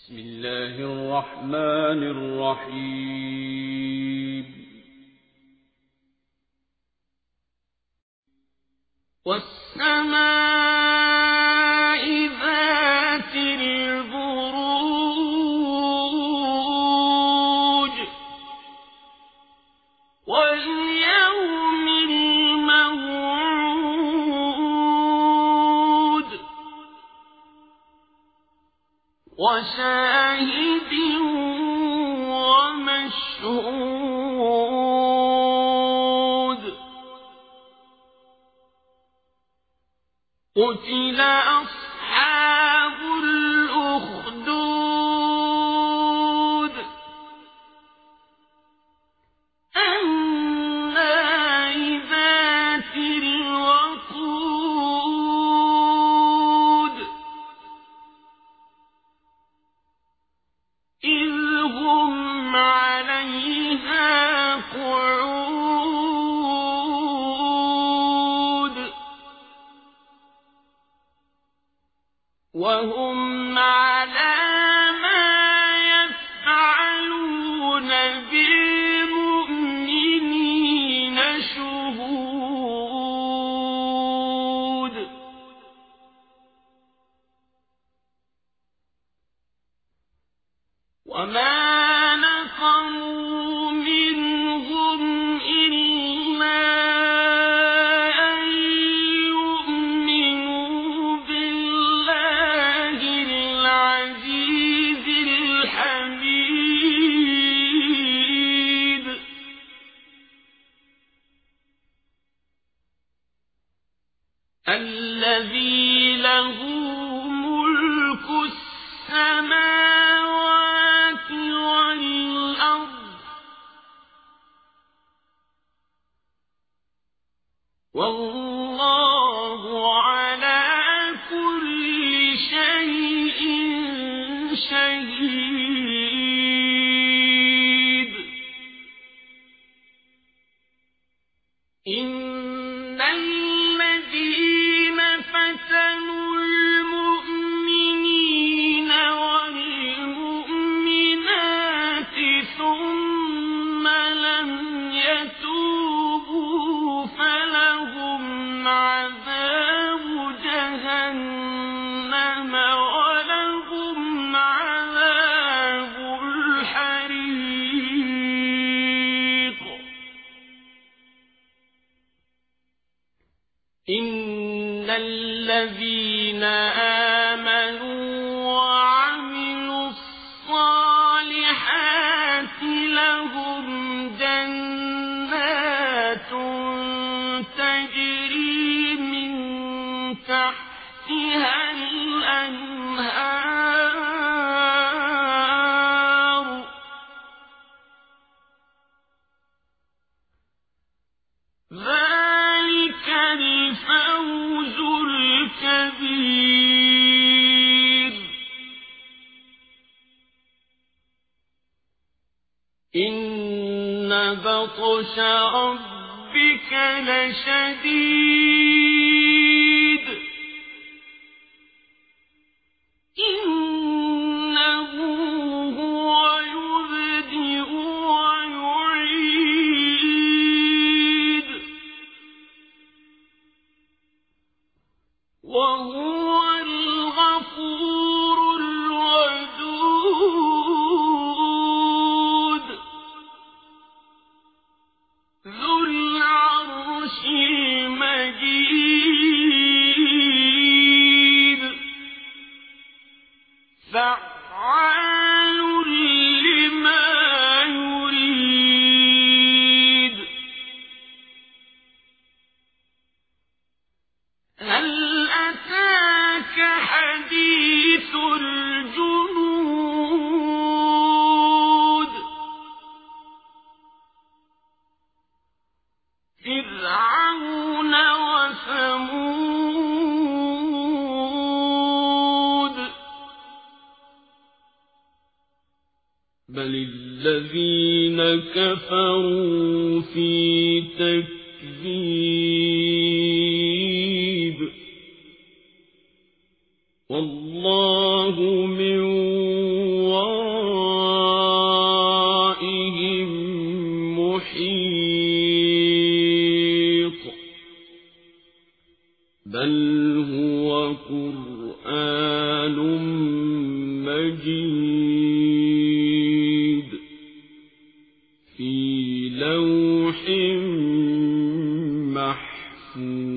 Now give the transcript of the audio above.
بسم الله الرحمن الرحيم. والسماء ذات البروج واليوم الموعود وشاهد ومشهود قتل أصحاب الأخدود النار ذات الوقود إذ هم عليها قعود وهم على ما يفعلون بالمؤمنين شهود وما نقموا منهم إلا أن يؤمنوا بالله العزيز الحميد الذي له ملك السماوات والأرض والله على كل شيء شهيد إن الذين فتنوا المؤمنين والمؤمنات ثم لم يتوبوا فلهم عذاب جهنم ولهم عذاب الحريق إن الذين آمنوا وعملوا الصالحات لهم جنات تجري من تحتها الأنهار ذلك الفوز الكبير إن بطش ربك لشديد إنه هو يبدئ ويعيد وهو الغفور الودود ذو العرش المجيد فعال لما يريد هل أتاك حديث الجنود فرعون وثمود بل الذين كفروا في تكذيب والله من محيط بل هو قرآن مجيد في لوح محفوظ